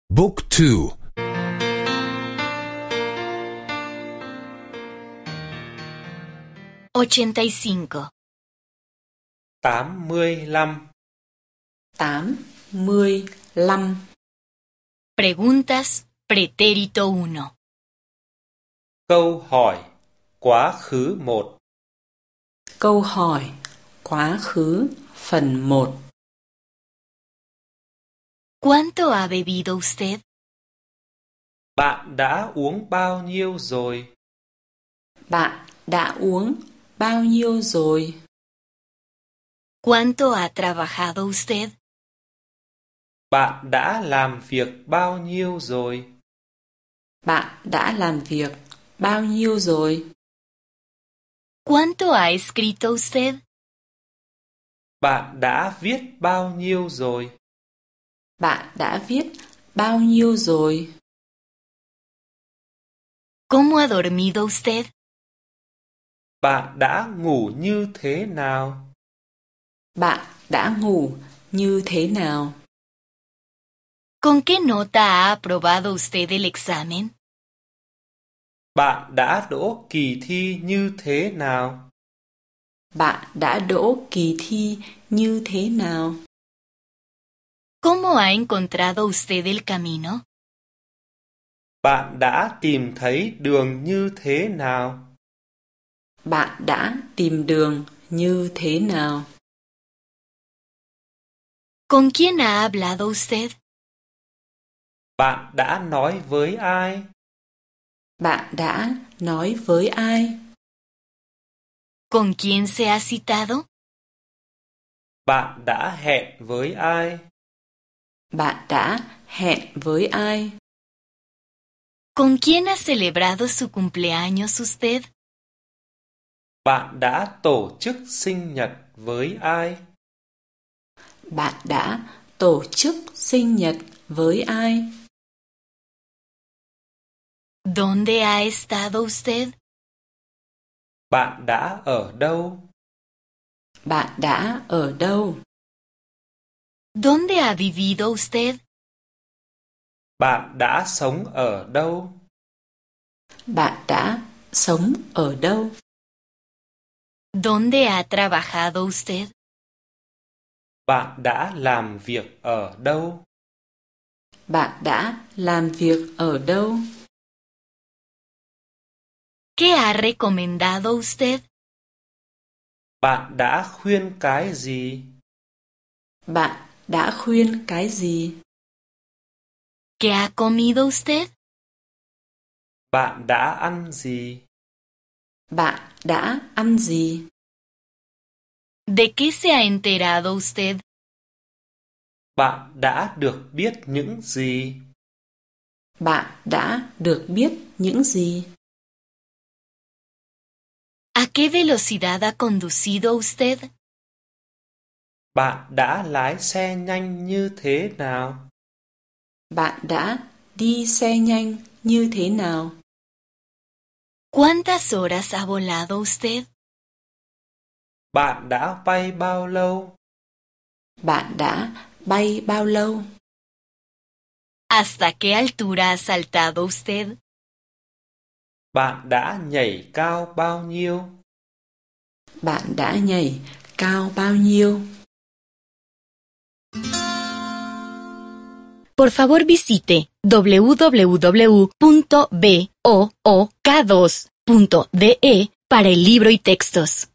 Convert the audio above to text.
Book 2. 85. 85. 85. Preguntas pretérito 1. Câu hỏi quá khứ 1. Câu hỏi quá khứ phần 1. ¿Cuánto ha bebido usted? Bạn đã uống bao nhiêu rồi? Bạn đã uống bao nhiêu rồi? ¿Cuánto ha trabajado usted? Bạn đã làm việc bao nhiêu rồi? Bạn đã làm việc bao nhiêu rồi? ¿Cuánto ha escrito usted? Bạn đã viết bao nhiêu rồi? Bạn đã viết bao nhiêu rồi? ¿Cómo ha dormido usted? Bạn đã ngủ như thế nào? Bạn đã ngủ như thế nào? ¿Con qué nota ha aprobado usted el examen? Bạn đã đỗ kỳ thi như thế nào? Bạn đã đỗ kỳ thi như thế nào? ¿Cómo ha encontrado usted el camino? Bạn đã tìm thấy đường như thế nào? Bạn đã tìm đường như thế nào? ¿Con quién ha hablado usted? Bạn đã nói với ai? Bạn đã nói với ai? ¿Con quién se ha citado? Bạn đã hẹn với ai? Bạn đã hẹn với ai? ¿Con quién ha celebrado su cumpleaños usted? Bạn đã tổ chức sinh nhật với ai? Bạn đã tổ chức sinh nhật với ai? ¿Dónde ha estado usted? Bạn đã ở đâu? Bạn đã ở đâu? ¿Dónde ha vivido usted? Bạn đã sống ở đâu? Bạn đã sống ở đâu? ¿Dónde ha trabajado usted? Bạn đã làm việc ở đâu? Bạn đã làm việc ở đâu? ¿Qué ha recomendado usted? Bạn đã khuyên cái gì? Bạn đã khuyên cái gì? ¿Qué ha comido usted? Bạn đã ăn gì? Bạn đã ăn gì? ¿De qué se ha enterado usted? Bạn đã được biết những gì? Bạn đã được biết những gì? ¿A qué velocidad ha conducido usted? Bạn đã lái xe nhanh như thế nào? Bạn đã đi xe nhanh như thế nào? ¿Cuántas horas ha volado usted? Bạn đã bay bao lâu? Bạn đã bay bao lâu? ¿Hasta qué altura ha saltado usted? Bạn đã nhảy cao bao nhiêu? Bạn đã nhảy cao bao nhiêu? Por favor visite www.book2.de para el libro y textos.